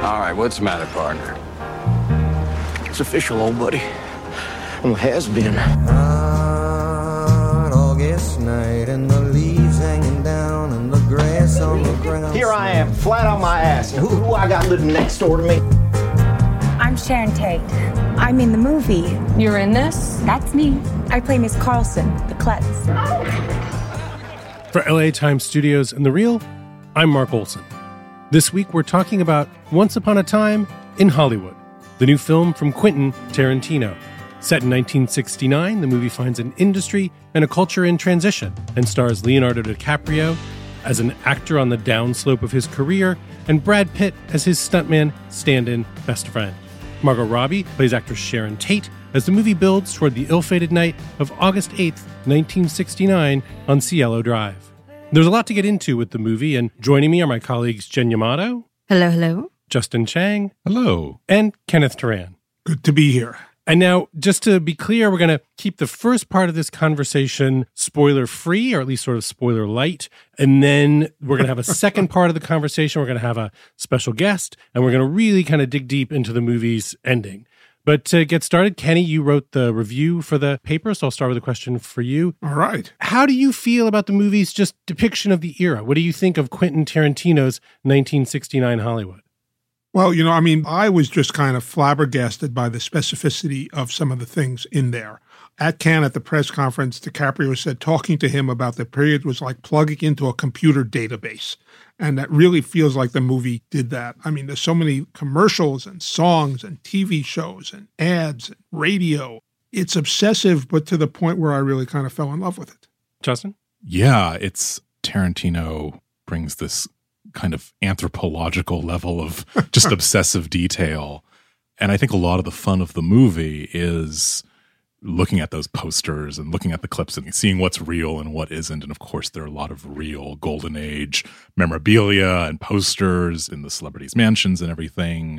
All right, what's the matter, partner? It's official, old buddy. Well, has been. On August night and the leaves hanging down and the grass on the ground. Here I am, flat on my ass. And who I got living next door to me? I'm Sharon Tate. I'm in the movie. You're in this? That's me. I play Miss Carlson, the klutz. For LA Times Studios and The Reel, I'm Mark Olson. This week we're talking about Once Upon a Time in Hollywood, the new film from Quentin Tarantino. Set in 1969, the movie finds an industry and a culture in transition and stars Leonardo DiCaprio as an actor on the downslope of his career and Brad Pitt as his stuntman, stand-in best friend. Margot Robbie plays actress Sharon Tate as the movie builds toward the ill-fated night of August 8th, 1969 on Cielo Drive. There's a lot to get into with the movie, and joining me are my colleagues Jen Yamato. Hello, hello. Justin Chang. Hello. And Kenneth Turan. Good to be here. And now, just to be clear, we're going to keep the first part of this conversation spoiler-free, or at least sort of spoiler-light. And then we're going to have a second part of the conversation. We're going to have a special guest, and we're going to really kind of dig deep into the movie's ending. But to get started, Kenny, you wrote the review for the paper, so I'll start with a question for you. All right. How do you feel about the movie's just depiction of the era? What do you think of Quentin Tarantino's 1969 Hollywood? Well, I was just kind of flabbergasted by the specificity of some of the things in there. At Cannes, at the press conference, DiCaprio said talking to him about the period was like plugging into a computer database. And that really feels like the movie did that. I mean, there's so many commercials and songs and TV shows and ads and radio. It's obsessive, but to the point where I really kind of fell in love with it. Justin? Yeah, it's Tarantino brings this kind of anthropological level of just obsessive detail. And I think a lot of the fun of the movie is looking at those posters and looking at the clips and seeing what's real and what isn't. And of course, there are a lot of real golden age memorabilia and posters in the celebrities' mansions and everything.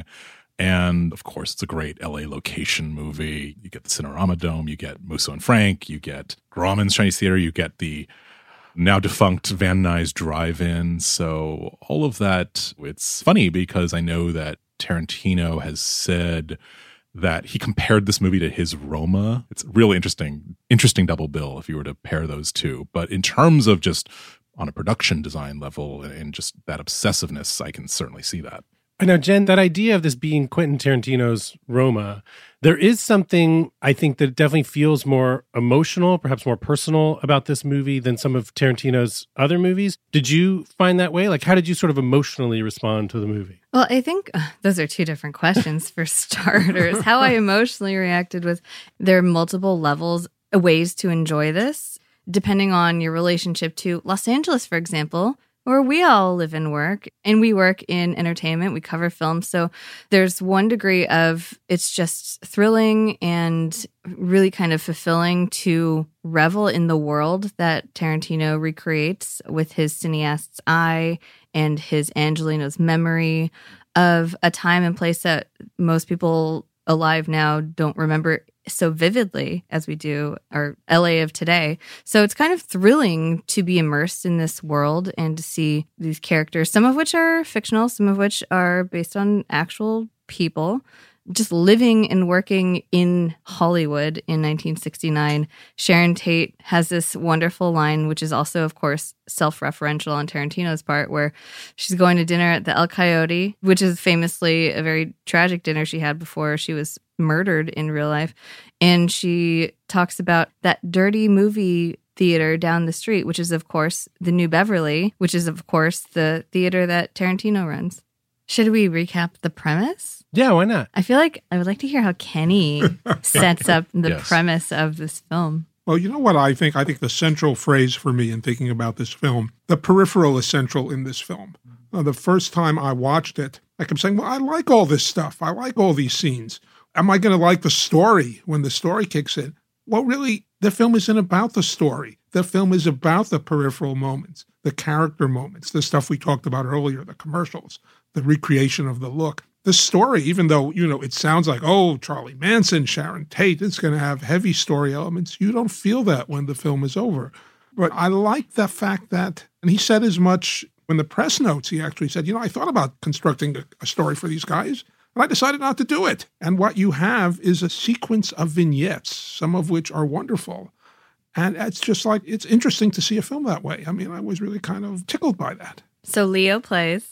And of course, it's a great LA location movie. You get the Cinerama Dome, you get Musso and Frank, you get Grauman's Chinese Theater, you get the now defunct Van Nuys Drive-In. So all of that, it's funny because I know that Tarantino has said that he compared this movie to his Roma. It's really interesting double bill if you were to pair those two. But in terms of just on a production design level and just that obsessiveness, I can certainly see that. And now, Jen, that idea of this being Quentin Tarantino's Roma, there is something I think that definitely feels more emotional, perhaps more personal about this movie than some of Tarantino's other movies. Did you find that way? Like, how did you sort of emotionally respond to the movie? Well, I think those are two different questions for starters. How I emotionally reacted was there are multiple levels, ways to enjoy this, depending on your relationship to Los Angeles, for example, where we all live and work, and we work in entertainment, we cover films. So there's one degree of it's just thrilling and really kind of fulfilling to revel in the world that Tarantino recreates with his cineast's eye and his Angelino's memory of a time and place that most people alive now don't remember so vividly as we do our LA of today. So it's kind of thrilling to be immersed in this world and to see these characters, some of which are fictional, some of which are based on actual people, just living and working in Hollywood in 1969. Sharon Tate has this wonderful line, which is also, of course, self-referential on Tarantino's part, where she's going to dinner at the El Coyote, which is famously a very tragic dinner she had before she was murdered in real life. And she talks about that dirty movie theater down the street, which is, of course, the New Beverly, which is, of course, the theater that Tarantino runs. Should we recap the premise? Yeah, why not? I feel like I would like to hear how Kenny sets up the premise of this film. Well, you know what I think? I think the central phrase for me in thinking about this film, the peripheral is central in this film. The first time I watched it, I kept saying, well, I like all this stuff. I like all these scenes. Am I going to like the story when the story kicks in? Well, really, the film isn't about the story. The film is about the peripheral moments, the character moments, the stuff we talked about earlier, the commercials, the recreation of the look. The story, even though, it sounds like, oh, Charlie Manson, Sharon Tate, it's going to have heavy story elements. You don't feel that when the film is over. But I like the fact that, and he said as much In the press notes, he actually said, I thought about constructing a story for these guys, and I decided not to do it. And what you have is a sequence of vignettes, some of which are wonderful. And it's just like, it's interesting to see a film that way. I mean, I was really kind of tickled by that. So Leo plays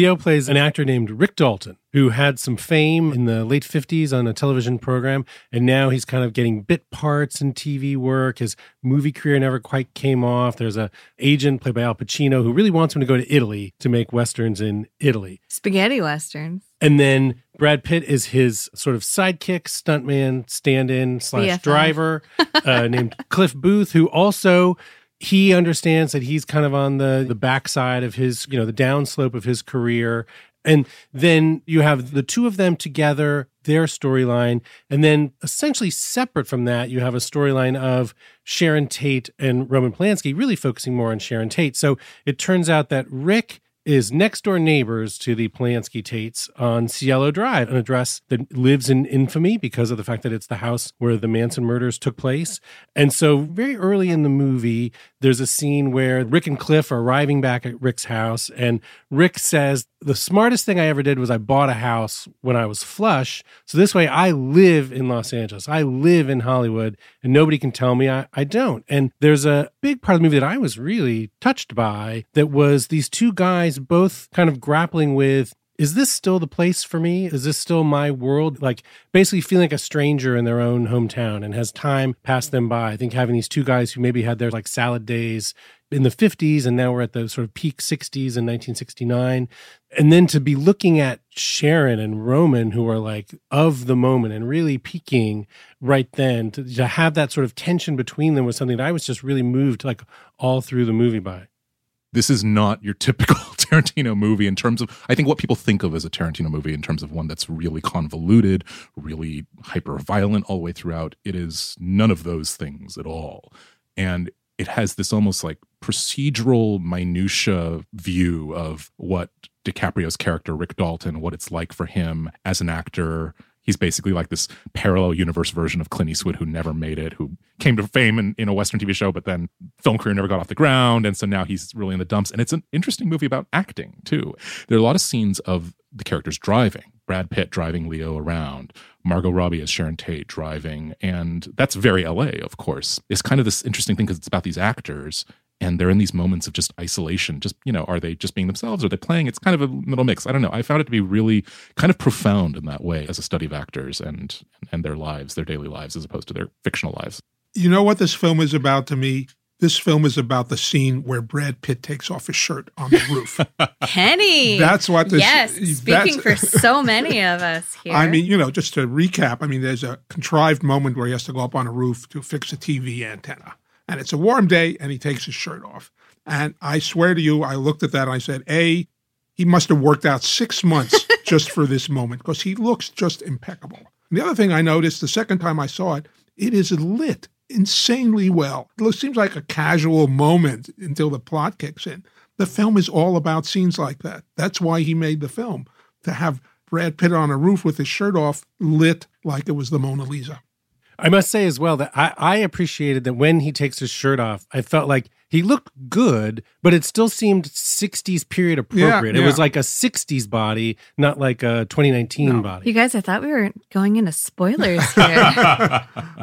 an actor named Rick Dalton, who had some fame in the late 50s on a television program, and now he's kind of getting bit parts in TV work. His movie career never quite came off. There's an agent played by Al Pacino who really wants him to go to Italy to make Westerns in Italy. Spaghetti Westerns. And then Brad Pitt is his sort of sidekick, stuntman, stand-in / driver named Cliff Booth, who also... he understands that he's kind of on the backside of his, the downslope of his career. And then you have the two of them together, their storyline. And then essentially separate from that, you have a storyline of Sharon Tate and Roman Polanski, really focusing more on Sharon Tate. So it turns out that Rick is next door neighbors to the Polanski Tates on Cielo Drive, an address that lives in infamy because of the fact that it's the house where the Manson murders took place. And so very early in the movie, there's a scene where Rick and Cliff are arriving back at Rick's house, and Rick says, the smartest thing I ever did was I bought a house when I was flush. So this way I live in Los Angeles. I live in Hollywood, and nobody can tell me I don't. And there's a big part of the movie that I was really touched by that was these two guys both kind of grappling with, is this still the place for me? Is this still my world? Like basically feeling like a stranger in their own hometown, and has time passed them by? I think having these two guys who maybe had their like salad days in the 50s, and now we're at the sort of peak 60s in 1969. And then to be looking at Sharon and Roman, who are like of the moment and really peaking right then, to have that sort of tension between them was something that I was just really moved like all through the movie by. This is not your typical Tarantino movie in terms of, I think, what people think of as a Tarantino movie in terms of one that's really convoluted, really hyper-violent all the way throughout. It is none of those things at all. And it has this almost like procedural minutia view of what DiCaprio's character, Rick Dalton, what it's like for him as an actor. He's basically like this parallel universe version of Clint Eastwood who never made it, who came to fame in a Western TV show, but then film career never got off the ground. And so now he's really in the dumps. And it's an interesting movie about acting, too. There are a lot of scenes of the characters driving. Brad Pitt driving Leo around, Margot Robbie as Sharon Tate driving. And that's very LA, of course. It's kind of this interesting thing because it's about these actors. And they're in these moments of just isolation. Just, are they just being themselves? Are they playing? It's kind of a middle mix. I don't know. I found it to be really kind of profound in that way as a study of actors and their lives, their daily lives, as opposed to their fictional lives. You know what this film is about to me? This film is about the scene where Brad Pitt takes off his shirt on the roof. Kenny! That's what this... Yes, speaking for so many of us here. I mean, just to recap, there's a contrived moment where he has to go up on a roof to fix a TV antenna. And it's a warm day, and he takes his shirt off. And I swear to you, I looked at that and I said, he must have worked out 6 months just for this moment, because he looks just impeccable. And the other thing I noticed the second time I saw it, it is lit insanely well. It seems like a casual moment until the plot kicks in. The film is all about scenes like that. That's why he made the film, to have Brad Pitt on a roof with his shirt off, lit like it was the Mona Lisa. I must say as well that I appreciated that when he takes his shirt off, I felt like he looked good, but it still seemed 60s period appropriate. Yeah. It was like a 60s body, not like a 2019 body. You guys, I thought we were going into spoilers here.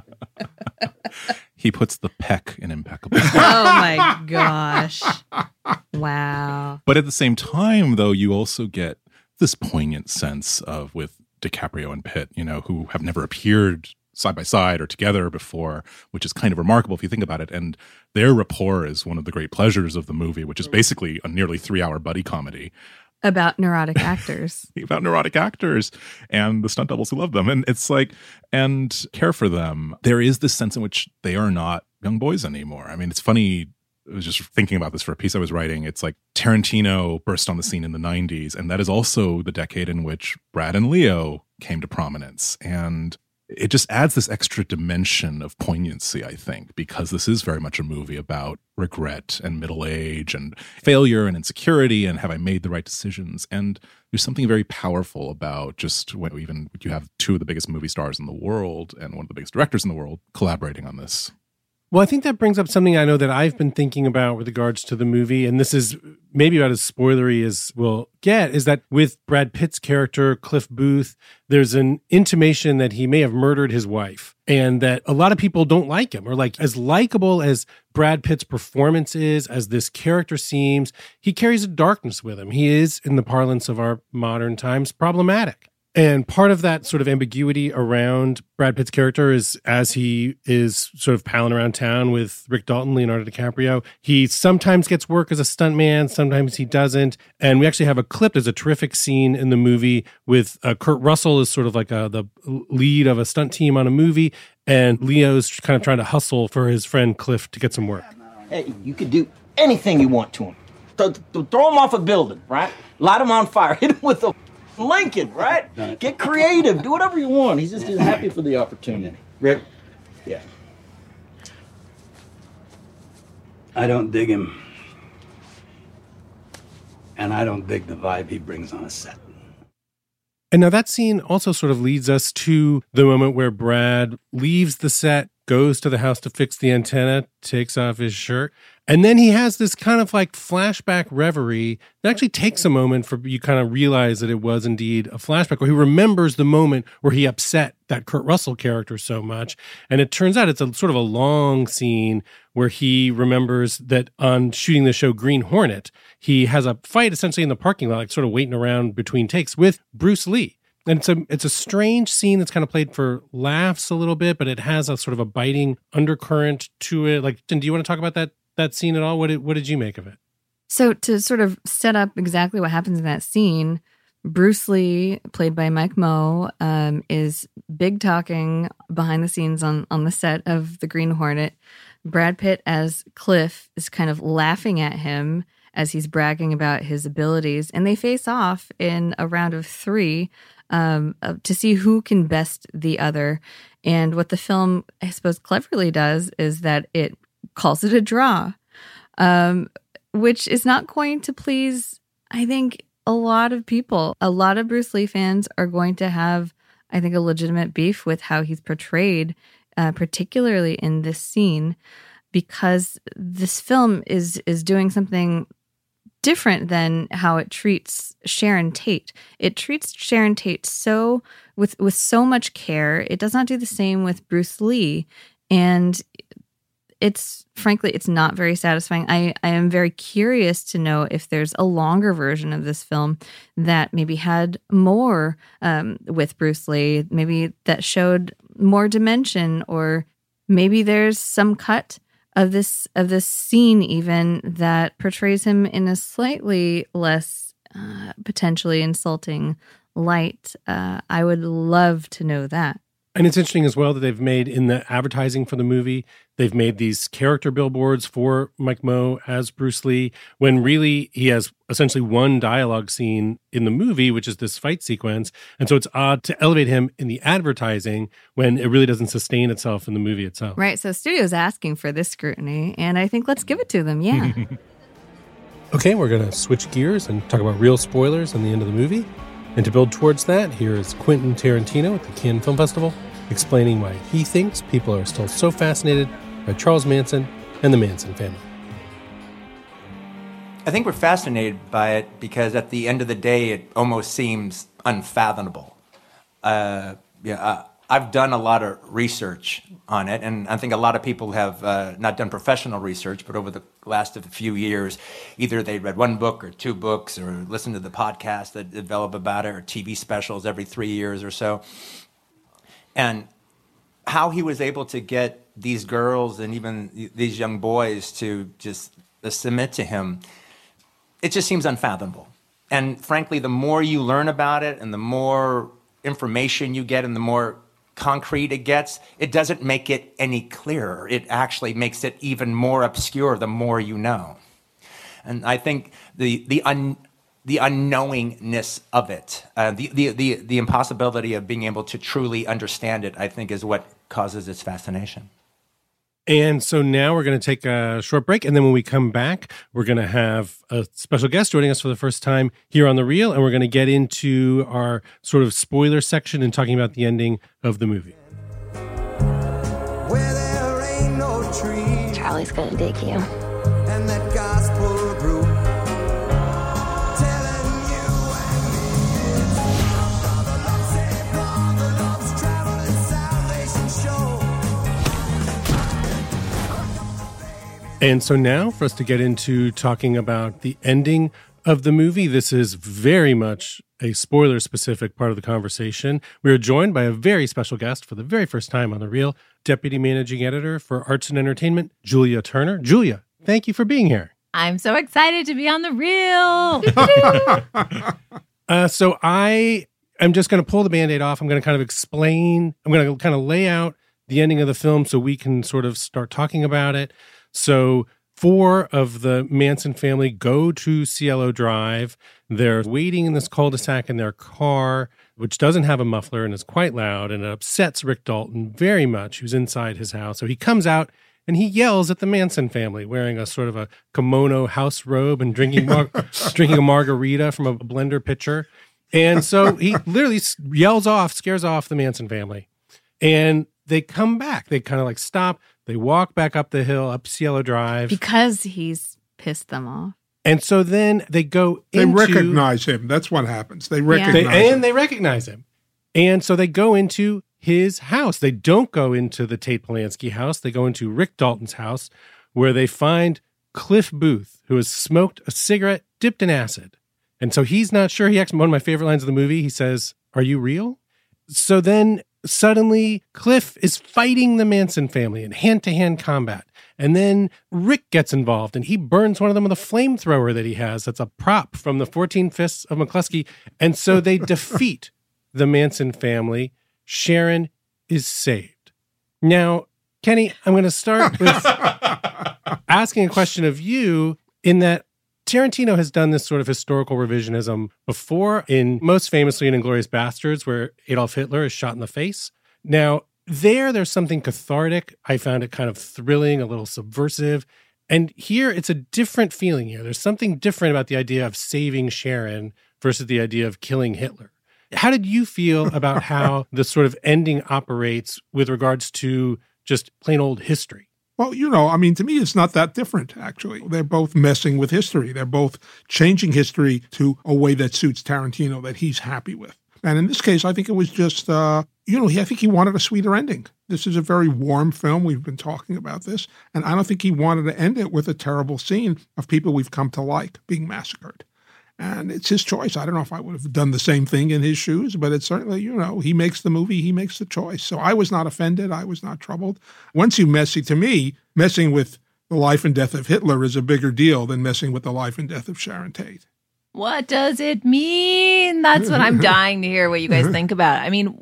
He puts the peck in impeccable. Oh my gosh. Wow. But at the same time, though, you also get this poignant sense of, with DiCaprio and Pitt, who have never appeared side by side or together before, which is kind of remarkable if you think about it. And their rapport is one of the great pleasures of the movie, which is basically a nearly 3-hour buddy comedy. About neurotic actors. About neurotic actors and the stunt doubles who love them. And it's like, and care for them. There is this sense in which they are not young boys anymore. It's funny. I was just thinking about this for a piece I was writing. It's like Tarantino burst on the scene in the 90s. And that is also the decade in which Brad and Leo came to prominence. And it just adds this extra dimension of poignancy, I think, because this is very much a movie about regret and middle age and failure and insecurity and have I made the right decisions? And there's something very powerful about just when you have two of the biggest movie stars in the world and one of the biggest directors in the world collaborating on this. Well, I think that brings up something I know that I've been thinking about with regards to the movie, and this is maybe about as spoilery as we'll get, is that with Brad Pitt's character, Cliff Booth, there's an intimation that he may have murdered his wife, and that a lot of people don't like him, or like as likable as Brad Pitt's performance is, as this character seems, he carries a darkness with him. He is, in the parlance of our modern times, problematic. And part of that sort of ambiguity around Brad Pitt's character is as he is sort of palling around town with Rick Dalton, Leonardo DiCaprio, he sometimes gets work as a stuntman, sometimes he doesn't. And we actually have a clip. There's a terrific scene in the movie with Kurt Russell is sort of like the lead of a stunt team on a movie. And Leo's kind of trying to hustle for his friend Cliff to get some work. Hey, you could do anything you want to him. Throw him off a building, right? Light him on fire. Hit him with a Lincoln, right? Get creative. Do whatever you want. He's just happy for the opportunity. Rick? Yeah. I don't dig him. And I don't dig the vibe he brings on a set. And now that scene also sort of leads us to the moment where Brad leaves the set, goes to the house to fix the antenna, takes off his shirt, and then he has this kind of like flashback reverie that actually takes a moment for you kind of realize that it was indeed a flashback, where he remembers the moment where he upset that Kurt Russell character so much. And it turns out it's a sort of a long scene where he remembers that on shooting the show Green Hornet, he has a fight essentially in the parking lot, like sort of waiting around between takes with Bruce Lee. And it's a strange scene that's kind of played for laughs a little bit, but it has a sort of a biting undercurrent to it. Like, do you want to talk about that scene at all? What did you make of it? So to sort of set up exactly what happens in that scene, Bruce Lee, played by Mike Moh, is big talking behind the scenes on the set of The Green Hornet. Brad Pitt as Cliff is kind of laughing at him as he's bragging about his abilities. And they face off in a round of 3 to see who can best the other. And what the film, I suppose, cleverly does is that it calls it a draw, which is not going to please, I think, a lot of people. A lot of Bruce Lee fans are going to have, I think, a legitimate beef with how he's portrayed, particularly in this scene, because this film is doing something different than how it treats Sharon Tate. It treats Sharon Tate with so much care. It does not do the same with Bruce Lee, and it's not very satisfying. I am very curious to know if there's a longer version of this film that maybe had more with Bruce Lee, maybe that showed more dimension, or maybe there's some cut of this scene even that portrays him in a slightly less potentially insulting light. I would love to know that. And it's interesting as well that they've made, in the advertising for the movie, they've made these character billboards for Mike Moh as Bruce Lee, when really he has essentially one dialogue scene in the movie, which is this fight sequence. And so it's odd to elevate him in the advertising when it really doesn't sustain itself in the movie itself. Right. So studio's asking for this scrutiny, and I think let's give it to them. Yeah. Okay, we're going to switch gears and talk about real spoilers in the end of the movie. And to build towards that, here is Quentin Tarantino at the Cannes Film Festival explaining why he thinks people are still so fascinated by Charles Manson and the Manson family. I think we're fascinated by it because at the end of the day, it almost seems unfathomable. I've done a lot of research on it, and I think a lot of people have not done professional research, but over the last few years, either they read one book or 2 books or listened to the podcast that develop about it, or TV specials every 3 years or so. And how he was able to get these girls and even these young boys to just submit to him, it just seems unfathomable. And frankly, the more you learn about it and the more information you get and the more concrete it gets, it doesn't make it any clearer. It actually makes it even more obscure the more you know. And I think the unknowingness of it, the impossibility of being able to truly understand it, I think is what causes its fascination. And so now we're going to take a short break. And then when we come back, we're going to have a special guest joining us for the first time here on The Reel. And we're going to get into our sort of spoiler section and talking about the ending of the movie. Where there ain't no tree. Sally's gonna dig you. And that gospel group telling you and me it's Brother Love, say Brother Love's traveling salvation show. And so now for us to get into talking about the ending of the movie, this is very much a spoiler-specific part of the conversation. We are joined by a very special guest for the very first time on The Reel, Deputy Managing Editor for Arts and Entertainment, Julia Turner. Julia, thank you for being here. I'm so excited to be on The Reel. So I am just going to pull the Band-Aid off. I'm going to kind of explain, I'm going to kind of lay out the ending of the film so we can sort of start talking about it. So 4 of the Manson family go to Cielo Drive. They're waiting in this cul-de-sac in their car, which doesn't have a muffler and is quite loud, and it upsets Rick Dalton very much, who's inside his house. So he comes out and he yells at the Manson family, wearing a sort of a kimono house robe and drinking a margarita from a blender pitcher. And so he literally scares off the Manson family. And they come back. They kind of like stop. They walk back up the hill, up Cielo Drive. Because he's pissed them off. And so then they go into... They recognize him. That's what happens. They recognize him. And they recognize him. And so they go into his house. They don't go into the Tate Polanski house. They go into Rick Dalton's house, where they find Cliff Booth, who has smoked a cigarette dipped in acid. And so he's not sure. He actually, one of my favorite lines of the movie, he says, "Are you real?" So then suddenly Cliff is fighting the Manson family in hand-to-hand combat. And then Rick gets involved and he burns one of them with a flamethrower that he has. That's a prop from the 14 Fists of McCluskey. And so they defeat the Manson family. Sharon is saved. Now, Kenny, I'm going to start with asking a question of you, in that Tarantino has done this sort of historical revisionism before, most famously in Inglourious Bastards, where Adolf Hitler is shot in the face. Now, there's something cathartic. I found it kind of thrilling, a little subversive. And here, it's a different feeling here. There's something different about the idea of saving Sharon versus the idea of killing Hitler. How did you feel about how the sort of ending operates with regards to just plain old history? Well, to me, it's not that different, actually. They're both messing with history. They're both changing history to a way that suits Tarantino, that he's happy with. And in this case, I think it was just, I think he wanted a sweeter ending. This is a very warm film. We've been talking about this. And I don't think he wanted to end it with a terrible scene of people we've come to like being massacred. And it's his choice. I don't know if I would have done the same thing in his shoes, but it's certainly, he makes the movie, he makes the choice. So I was not offended. I was not troubled. Once you messing with the life and death of Hitler is a bigger deal than messing with the life and death of Sharon Tate. What does it mean? That's what I'm dying to hear what you guys think about. I mean,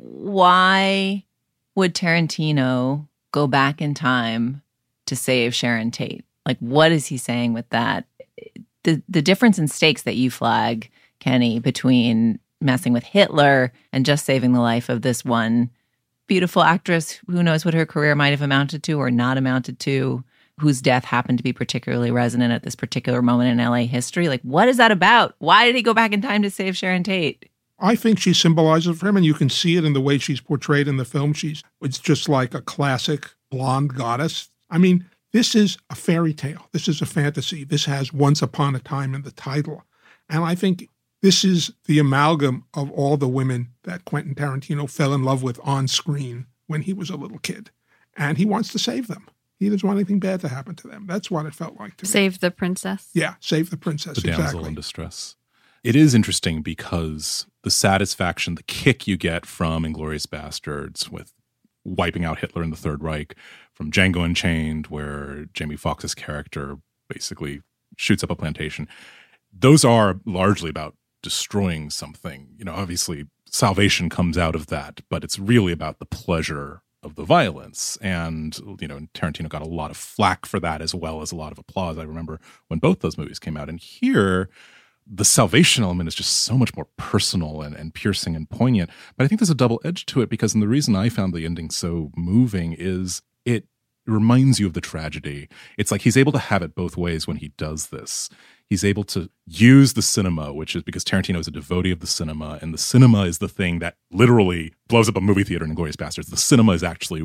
why would Tarantino go back in time to save Sharon Tate? Like, what is he saying with that? The difference in stakes that you flag, Kenny, between messing with Hitler and just saving the life of this one beautiful actress, who knows what her career might have amounted to or not amounted to, whose death happened to be particularly resonant at this particular moment in LA history. Like, what is that about? Why did he go back in time to save Sharon Tate? I think she symbolizes for him, and you can see it in the way she's portrayed in the film. It's just like a classic blonde goddess. I mean, this is a fairy tale. This is a fantasy. This has Once Upon a Time in the title. And I think this is the amalgam of all the women that Quentin Tarantino fell in love with on screen when he was a little kid. And he wants to save them. He doesn't want anything bad to happen to them. That's what it felt like to me. Save the princess? Yeah, save the princess, the damsel in distress. It is interesting because the satisfaction, the kick you get from Inglourious Bastards with wiping out Hitler in the Third Reich, from Django Unchained, where Jamie Foxx's character basically shoots up a plantation. Those are largely about destroying something. Obviously salvation comes out of that, but it's really about the pleasure of the violence. And, Tarantino got a lot of flack for that as well as a lot of applause. I remember when both those movies came out. And here, the salvation element is just so much more personal and piercing and poignant. But I think there's a double edge to it, because the reason I found the ending so moving is it reminds you of the tragedy. It's like he's able to have it both ways when he does this. He's able to use the cinema, which is because Tarantino is a devotee of the cinema, and the cinema is the thing that literally blows up a movie theater in Inglourious Bastards. The cinema is actually what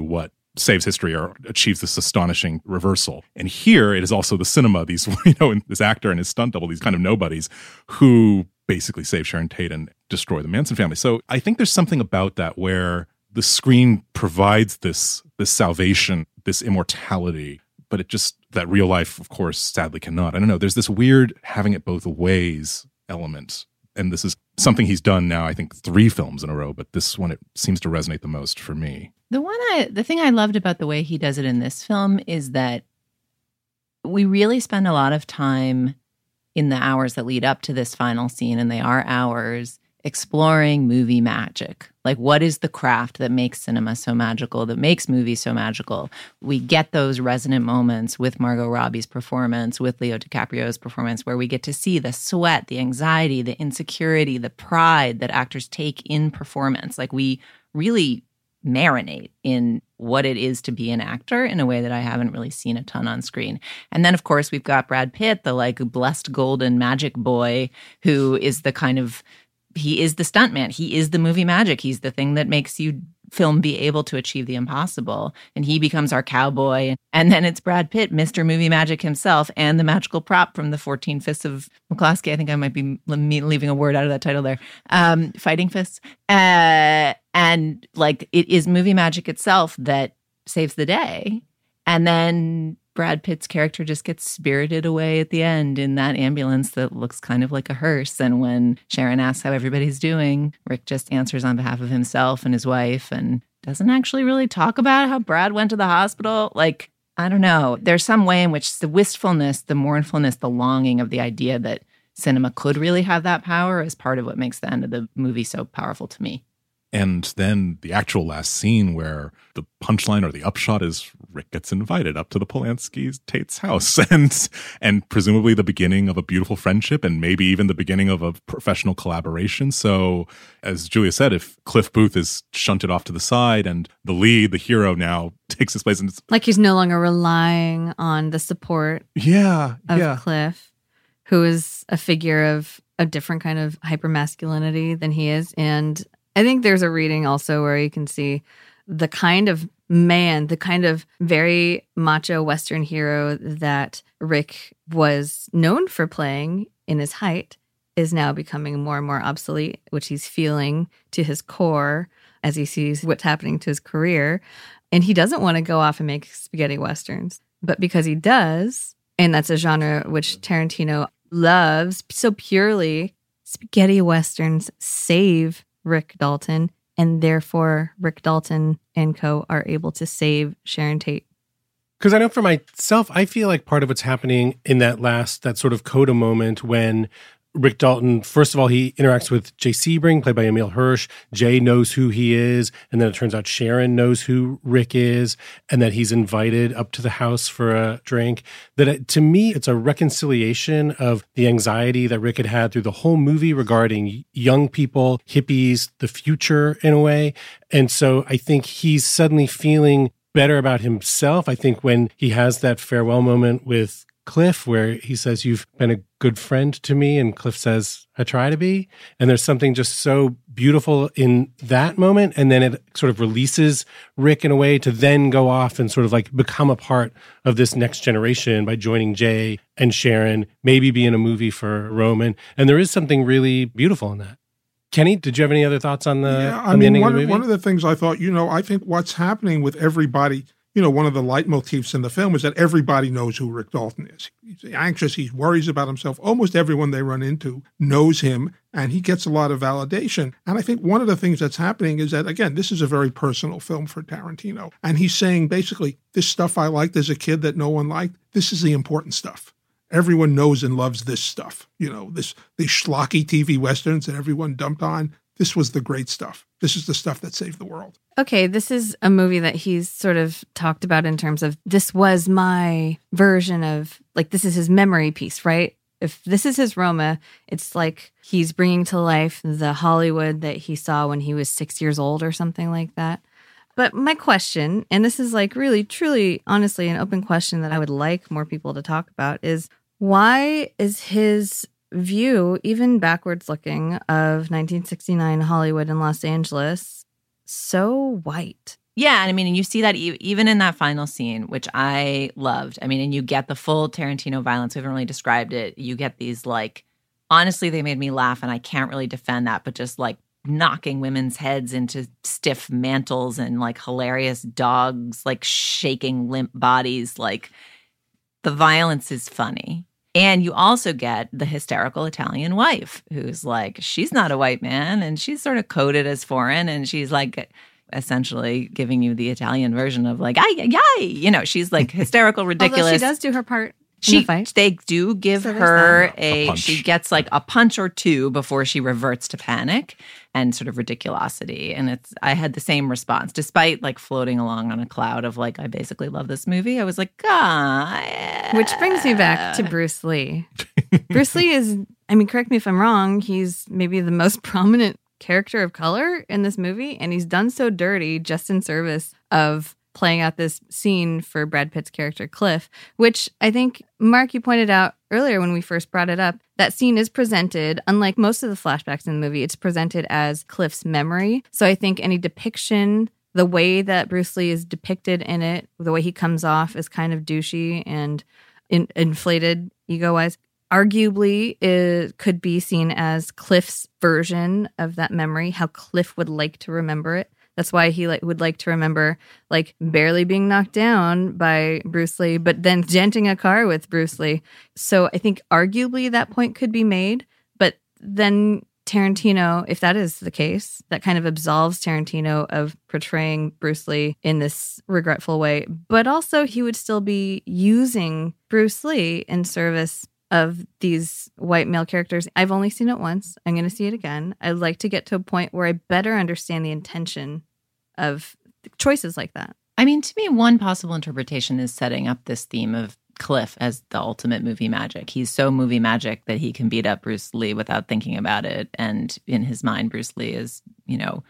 saves history or achieves this astonishing reversal. And here it is also the cinema, these, and this actor and his stunt double, these kind of nobodies who basically save Sharon Tate and destroy the Manson family. So I think there's something about that where the screen provides this salvation, this immortality, but that real life, of course, sadly cannot. I don't know. There's this weird having it both ways element. And this is something he's done now, I think 3 films in a row, but this one, it seems to resonate the most for me. The thing I loved about the way he does it in this film is that we really spend a lot of time in the hours that lead up to this final scene, and they are hours, exploring movie magic. Like, what is the craft that makes cinema so magical, that makes movies so magical? We get those resonant moments with Margot Robbie's performance, with Leo DiCaprio's performance, where we get to see the sweat, the anxiety, the insecurity, the pride that actors take in performance. Like, we really marinate in what it is to be an actor in a way that I haven't really seen a ton on screen. And then, of course, we've got Brad Pitt, the like blessed golden magic boy, who is the kind of, he is the stuntman. He is the movie magic. He's the thing that makes you film be able to achieve the impossible. And he becomes our cowboy. And then it's Brad Pitt, Mr. Movie Magic himself, and the magical prop from the 14 Fists of McCloskey. I think I might be leaving a word out of that title there. Fighting Fists. And like, it is movie magic itself that saves the day. And then Brad Pitt's character just gets spirited away at the end in that ambulance that looks kind of like a hearse. And when Sharon asks how everybody's doing, Rick just answers on behalf of himself and his wife and doesn't actually really talk about how Brad went to the hospital. Like, I don't know. There's some way in which the wistfulness, the mournfulness, the longing of the idea that cinema could really have that power is part of what makes the end of the movie so powerful to me. And then the actual last scene where the punchline or the upshot is Rick gets invited up to the Polanski's Tate's house and presumably the beginning of a beautiful friendship and maybe even the beginning of a professional collaboration. So as Julia said, if Cliff Booth is shunted off to the side and the lead, the hero now takes his place. And it's, like he's no longer relying on the support of Cliff, who is a figure of a different kind of hypermasculinity than he is. And I think there's a reading also where you can see the kind of man, the kind of very macho Western hero that Rick was known for playing in his height is now becoming more and more obsolete, which he's feeling to his core as he sees what's happening to his career. And he doesn't want to go off and make spaghetti Westerns. But because he does, and that's a genre which Tarantino loves so purely, spaghetti Westerns save Rick Dalton, and therefore Rick Dalton and co are able to save Sharon Tate. Because I know for myself, I feel like part of what's happening in that sort of coda moment when Rick Dalton, first of all, he interacts with Jay Sebring, played by Emile Hirsch. Jay knows who he is, and then it turns out Sharon knows who Rick is, and that he's invited up to the house for a drink. To me, it's a reconciliation of the anxiety that Rick had through the whole movie regarding young people, hippies, the future in a way. And so I think he's suddenly feeling better about himself. I think when he has that farewell moment with Cliff, where he says, "You've been a good friend to me," and Cliff says, "I try to be." And there's something just so beautiful in that moment. And then it sort of releases Rick in a way to then go off and sort of like become a part of this next generation by joining Jay and Sharon, maybe be in a movie for Roman. And there is something really beautiful in that. Kenny, did you have any other thoughts on the ending of the movie? One of the things I thought, I think what's happening with everybody, one of the leitmotifs in the film is that everybody knows who Rick Dalton is. He's anxious. He worries about himself. Almost everyone they run into knows him, and he gets a lot of validation. And I think one of the things that's happening is that, again, this is a very personal film for Tarantino. And he's saying, basically, this stuff I liked as a kid that no one liked, this is the important stuff. Everyone knows and loves this stuff. These schlocky TV Westerns that everyone dumped on. This was the great stuff. This is the stuff that saved the world. Okay, this is a movie that he's sort of talked about in terms of, this was my version of, like, this is his memory piece, right? If this is his Roma, it's like he's bringing to life the Hollywood that he saw when he was 6 years old or something like that. But my question, and this is like really, truly, honestly, an open question that I would like more people to talk about, is why is his view, even backwards looking, of 1969 Hollywood and Los Angeles so white? Yeah, and I mean, and you see that even in that final scene, which I loved. I mean, and you get the full Tarantino violence. We haven't really described it. You get these, like, honestly, they made me laugh, and I can't really defend that, but just like knocking women's heads into stiff mantles and like hilarious dogs, like shaking limp bodies. Like, the violence is funny. And you also get the hysterical Italian wife who's like, she's not a white man and she's sort of coded as foreign, and she's like essentially giving you the Italian version of like, ay, you know, she's like hysterical, ridiculous. Although she does do her part in the fight. They do give So there's her A punch. she gets like a punch or two before she reverts to panic and sort of ridiculosity. And I had the same response, despite like floating along on a cloud of like, I basically love this movie. I was like, God. Which brings me back to Bruce Lee. Bruce Lee is, I mean, correct me if I'm wrong, he's maybe the most prominent character of color in this movie, and he's done so dirty just in service of playing out this scene for Brad Pitt's character Cliff, which I think, Mark, you pointed out earlier when we first brought it up, that scene is presented, unlike most of the flashbacks in the movie, it's presented as Cliff's memory. So I think any depiction, the way that Bruce Lee is depicted in it, the way he comes off is kind of douchey and inflated ego-wise, arguably it could be seen as Cliff's version of that memory, how Cliff would like to remember it. That's why he would like to remember like barely being knocked down by Bruce Lee, but then denting a car with Bruce Lee. So I think arguably that point could be made, but then Tarantino, if that is the case, that kind of absolves Tarantino of portraying Bruce Lee in this regretful way, but also he would still be using Bruce Lee in service of these white male characters. I've only seen it once. I'm going to see it again. I'd like to get to a point where I better understand the intention of choices like that. I mean, to me, one possible interpretation is setting up this theme of Cliff as the ultimate movie magic. He's so movie magic that he can beat up Bruce Lee without thinking about it. And in his mind, Bruce Lee is, you know,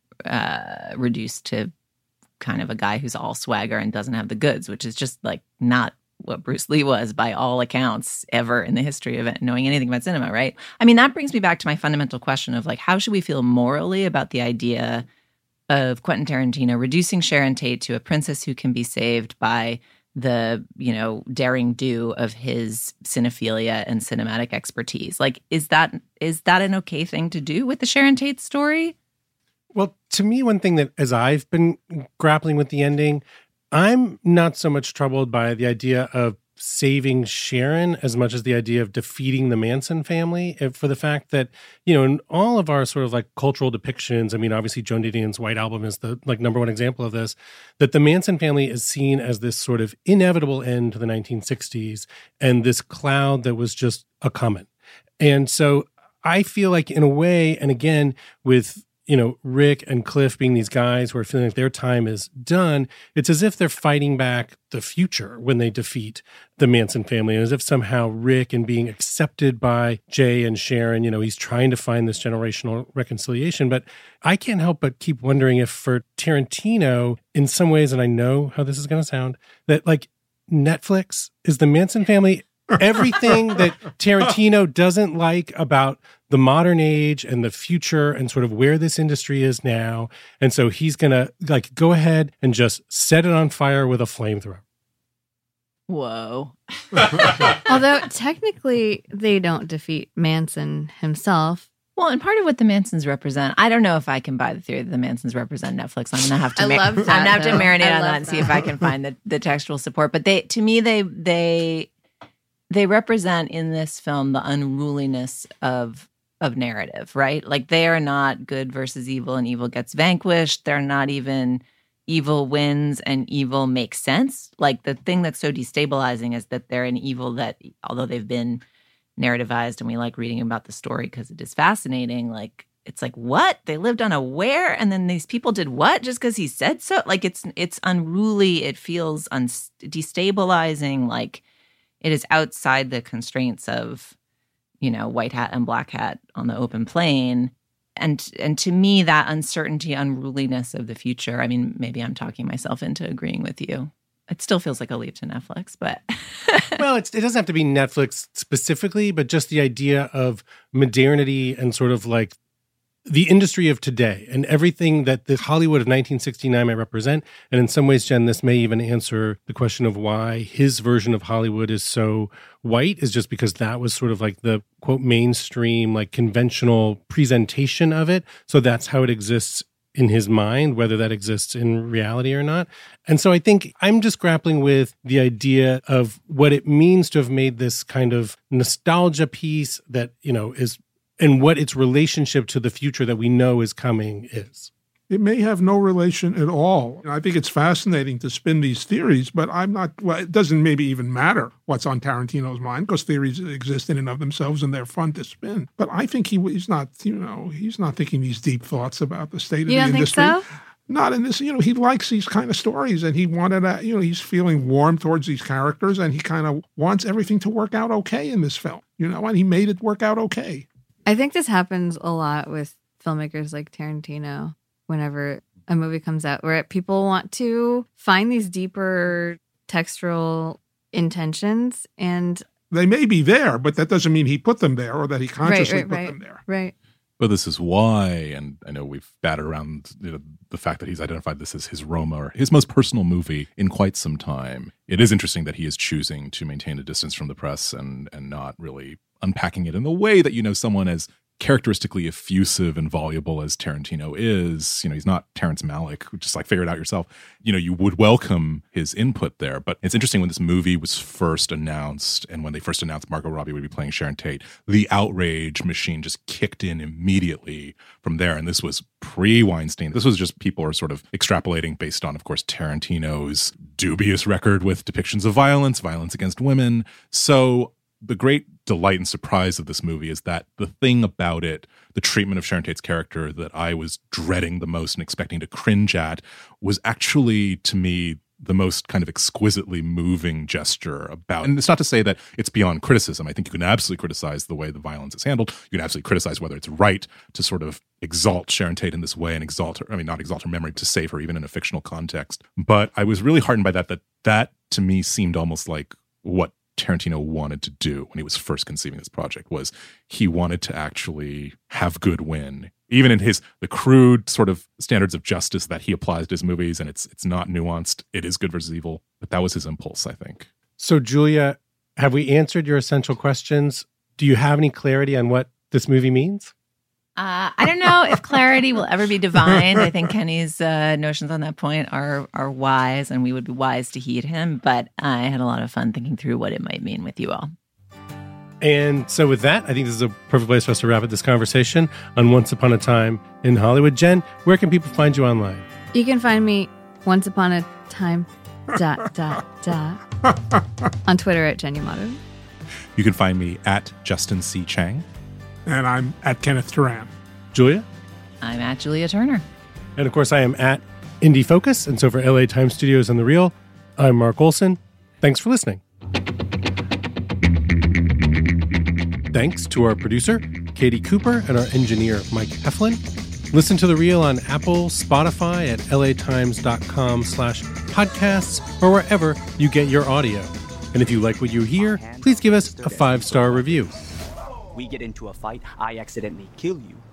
reduced to kind of a guy who's all swagger and doesn't have the goods, which is just like not what Bruce Lee was by all accounts ever in the history of it, knowing anything about cinema, right? I mean, that brings me back to my fundamental question of like, how should we feel morally about the idea of Quentin Tarantino reducing Sharon Tate to a princess who can be saved by the, you know, daring do of his cinephilia and cinematic expertise? Like, is that an okay thing to do with the Sharon Tate story? Well, to me, one thing that as I've been grappling with the ending, I'm not so much troubled by the idea of saving Sharon as much as the idea of defeating the Manson family, for the fact that, you know, in all of our sort of like cultural depictions, I mean, obviously Joan Didion's White Album is the like number one example of this, that the Manson family is seen as this sort of inevitable end to the 1960s and this cloud that was just a comet. And so I feel like in a way, and again, with, you know, Rick and Cliff being these guys who are feeling like their time is done, it's as if they're fighting back the future when they defeat the Manson family. And as if somehow Rick, and being accepted by Jay and Sharon, you know, he's trying to find this generational reconciliation. But I can't help but keep wondering if for Tarantino, in some ways, and I know how this is going to sound, that like Netflix is the Manson family. Everything that Tarantino doesn't like about the modern age and the future and sort of where this industry is now. And so he's going to like go ahead and just set it on fire with a flamethrower. Whoa. Although technically they don't defeat Manson himself. Well, and part of what the Mansons represent, I don't know if I can buy the theory that the Mansons represent Netflix. I'm gonna have to, I love that, I'm gonna have to though. marinate I on love that and see if I can find the textual support. But to me, they represent in this film the unruliness of narrative, right? Like, they are not good versus evil and evil gets vanquished. They're not even evil wins and evil makes sense. Like, the thing that's so destabilizing is that they're an evil that, although they've been narrativized and we like reading about the story because it is fascinating, like, it's like, what? They lived on a where? And then these people did what just because he said so? Like, it's unruly. It feels destabilizing. Like, it is outside the constraints of, you know, white hat and black hat on the open plain. And to me, that uncertainty, unruliness of the future, I mean, maybe I'm talking myself into agreeing with you. It still feels like a leap to Netflix, but... Well, it doesn't have to be Netflix specifically, but just the idea of modernity and sort of like the industry of today and everything that the Hollywood of 1969 might represent. And in some ways, Jen, this may even answer the question of why his version of Hollywood is so white, is just because that was sort of like the, quote, mainstream, like conventional presentation of it. So that's how it exists in his mind, whether that exists in reality or not. And so I think I'm just grappling with the idea of what it means to have made this kind of nostalgia piece that, you know, is, and what its relationship to the future that we know is coming is. It may have no relation at all. I think it's fascinating to spin these theories, but it doesn't maybe even matter what's on Tarantino's mind, because theories exist in and of themselves and they're fun to spin. But I think he's not thinking these deep thoughts about the state of the industry. You don't think so? Not in this, he likes these kind of stories, and he wanted he's feeling warm towards these characters, and he kind of wants everything to work out okay in this film, and he made it work out okay. I think this happens a lot with filmmakers like Tarantino whenever a movie comes out, where people want to find these deeper textural intentions, and they may be there, but that doesn't mean he put them there or that he consciously put them there. Right. But this is why, and I know we've batted around the fact that he's identified this as his Roma, or his most personal movie in quite some time. It is interesting that he is choosing to maintain a distance from the press and not really unpacking it in the way that, someone as characteristically effusive and voluble as Tarantino is, he's not Terrence Malick, who just figure it out yourself. You would welcome his input there. But it's interesting, when this movie was first announced, and when they first announced Margot Robbie would be playing Sharon Tate, the outrage machine just kicked in immediately from there. And this was pre-Weinstein. This was just people are sort of extrapolating based on, of course, Tarantino's dubious record with depictions of violence against women. So the great delight and surprise of this movie is that the thing about it, the treatment of Sharon Tate's character that I was dreading the most and expecting to cringe at, was actually, to me, the most kind of exquisitely moving gesture about. And it's not to say that it's beyond criticism. I think you can absolutely criticize the way the violence is handled. You can absolutely criticize whether it's right to sort of exalt Sharon Tate in this way and not exalt her memory, to save her even in a fictional context. But I was really heartened by that to me seemed almost like what Tarantino wanted to do when he was first conceiving this project. Was he wanted to actually have good win, even in the crude sort of standards of justice that he applies to his movies, and it's not nuanced. It is good versus evil, but that was his impulse, I think. So, Julia, have we answered your essential questions? Do you have any clarity on what this movie means? I don't know if clarity will ever be divine. I think Kenny's notions on that point are wise, and we would be wise to heed him. But I had a lot of fun thinking through what it might mean with you all. And so with that, I think this is a perfect place for us to wrap up this conversation on Once Upon a Time in Hollywood. Jen, where can people find you online? You can find me once upon a time on Twitter at Jen Yamato. You can find me at Justin C. Chang. And I'm at Kenneth Turan. Julia? I'm at Julia Turner. And of course, I am at Indie Focus. And so for LA Times Studios and The Real, I'm Mark Olson. Thanks for listening. Thanks to our producer, Katie Cooper, and our engineer, Mike Heflin. Listen to The Real on Apple, Spotify, at latimes.com/podcasts, or wherever you get your audio. And if you like what you hear, please give us a 5-star review. We get into a fight, I accidentally kill you.